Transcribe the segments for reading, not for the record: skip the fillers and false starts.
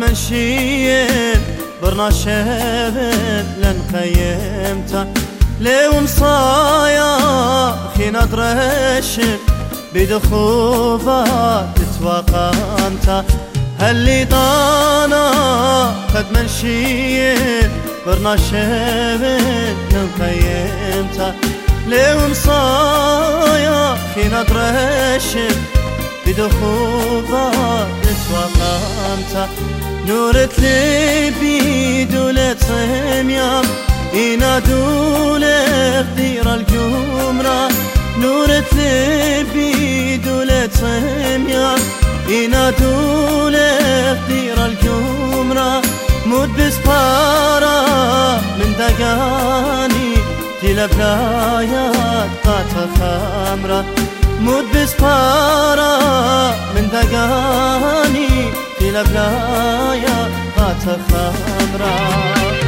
منشين برنا شبل لن قيمتا ليوم صايا خينا درشم بدخوفات تتوقمتا هاللي طانا قد منشين برنا شبل لن قيمتا ليوم صايا خينا درشم بدخوفات تتوقمتا نورت لي بيدولة صميام ينادولك دير الجمرة نورت لي بيدولة صميام ينادولك دير الجمرة مود بسبارة من دقاني تلبلايات قاطة خمرة مود بسبارة من دقاني تلبلايات قاطة خمرة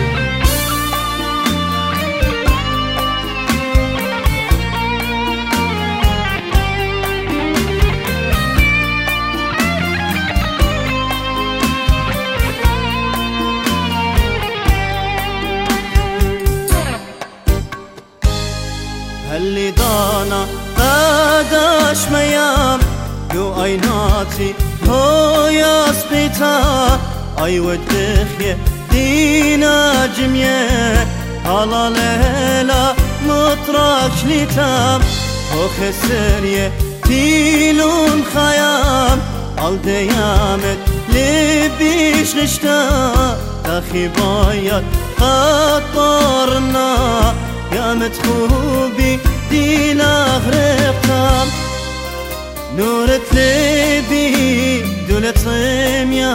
هاللي دانا قداش ميام يو ايناتي هو يا سبيتا اي ودخيه دينا جميه على ليلة مطرق شليتام هو خسريه تيلون خيام على ديامت لبيش غشتا تاخي بايات خطرنا يا متخوبي دينا غرقتام نورت لبي دولة صميا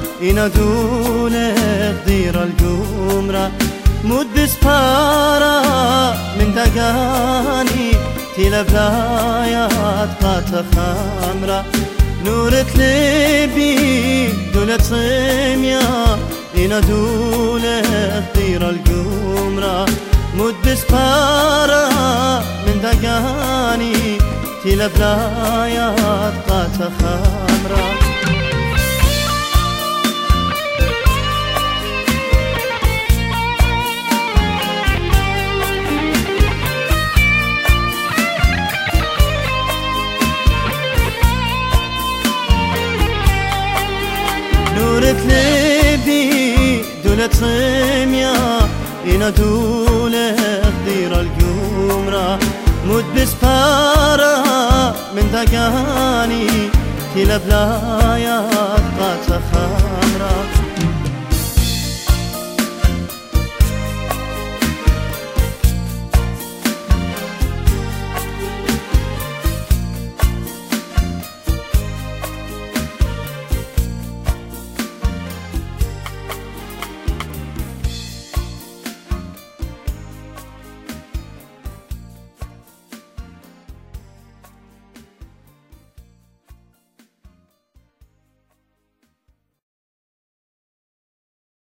ينادولك دير الجمرة مود بسبارة من دقاني تلبلايات قاطة خمرة نورت لبي دولة صميا ينادولك دير الجمرة مود بسبارة من دقاني تلبلايات قاطة خمرة نورت لبي دولة صميا ينادولك دير الجمرة مود بسبارة من دقاني تلبلايات قاطة خمرة